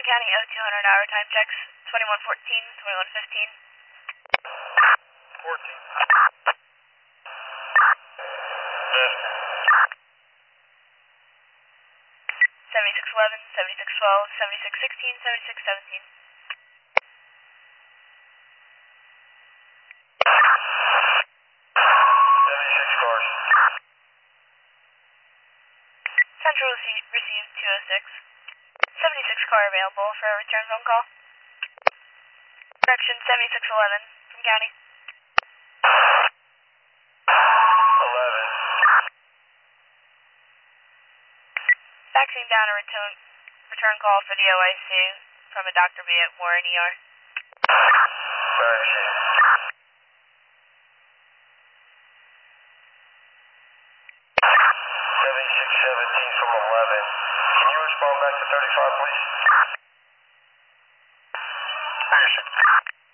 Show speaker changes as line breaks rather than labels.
County 0200 hour time checks. 2114, 2115.
14.
7611, 7612, 7616, 7617.
76 cars.
Central received 206. 76 car available for a return phone call. Correction 7611 from County.
11.
Faxing down a return call for the OIC from a Dr. B at Warren ER.
Faxing. 7617 from 11. Can you respond back to 35, please? Faxing.